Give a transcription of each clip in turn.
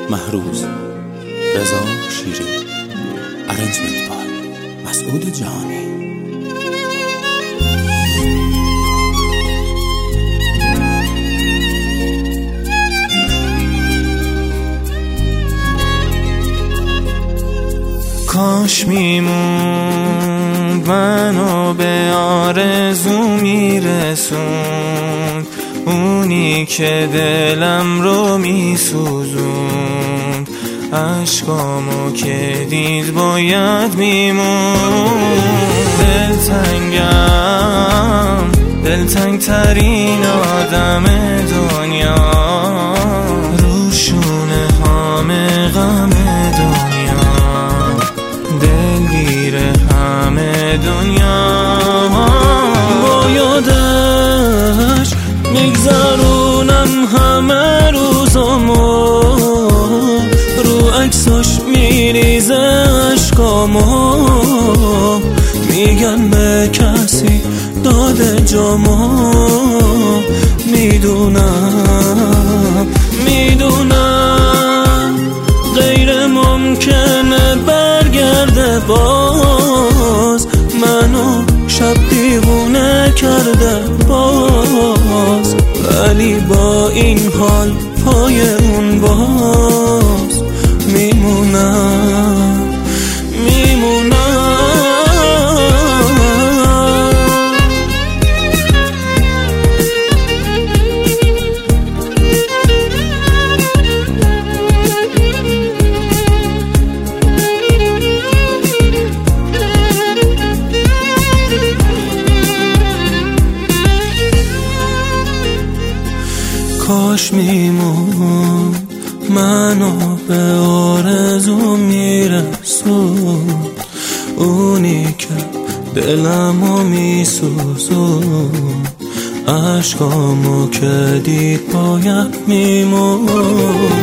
محروز، رضا شیری، ارنجمنت بای مسعود جهانی. کاش میموند منو به آرزو میرسوند، اونی که دلم رو میسوزوند، عشقامو که دید باید میموند. دلتنگ ترین آدم دنیا، روشونه همه غم دنیا، دلگیر همه دنیا. با یادش میگذرونم همه روزامو، رو عکساش میریزه عشقامو، میگن به کسی داده جامو. میدونم غیر ممکنه برگرده باز، منو شب دیوونه کرده باز، ولی با این حال پای اون باز میمونم. کاش میموند منو به آرزو میرسوند، اونی که دلمو میسوزوند، عشقامو که دید باید میموند.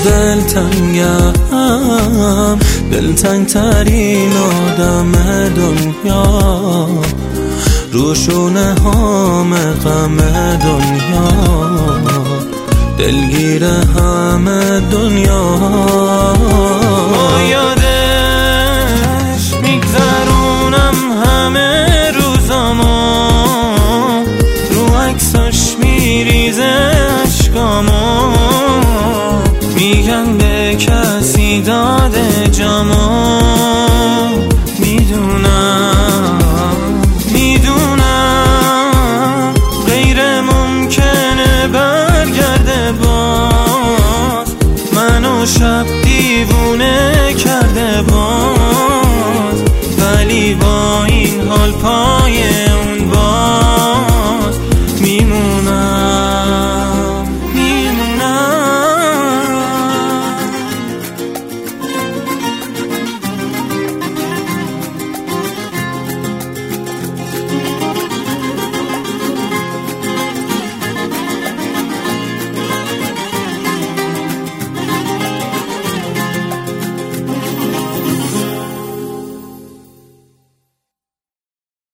دلتنگ ترین آدم دنیا، روشونه همه غم دنیا، دلگیر همه دنیا. با یادش میگذرونم همه روزامو، رو عکساش میریزه عشقامو، میگن به کسی داده جامو. میدونم غیر ممکنه برگرده باز، منو شب دیوونه کرده باز، ولی با این حال پای